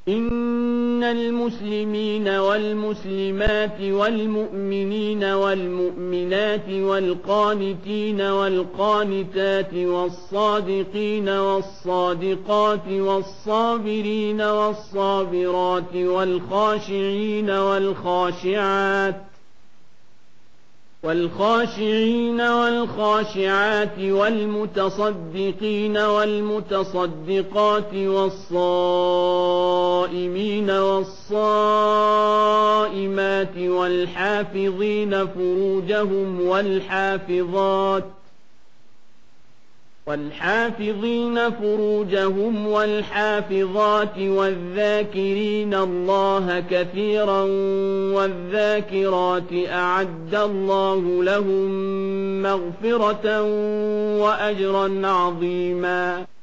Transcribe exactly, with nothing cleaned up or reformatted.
إن المسلمين والمسلمات والمؤمنين والمؤمنات والقانتين والقانتات والصادقين والصادقات والصابرين والصابرات والخاشعين والخاشعات والخاشعين والخاشعات والمتصدقين والمتصدقات والصائمين والصائمات والحافظين فروجهم والحافظات والحافظين فروجهم والحافظات والذاكرين الله كثيرا والذاكرات أعد الله لهم مغفرة وأجرا عظيما.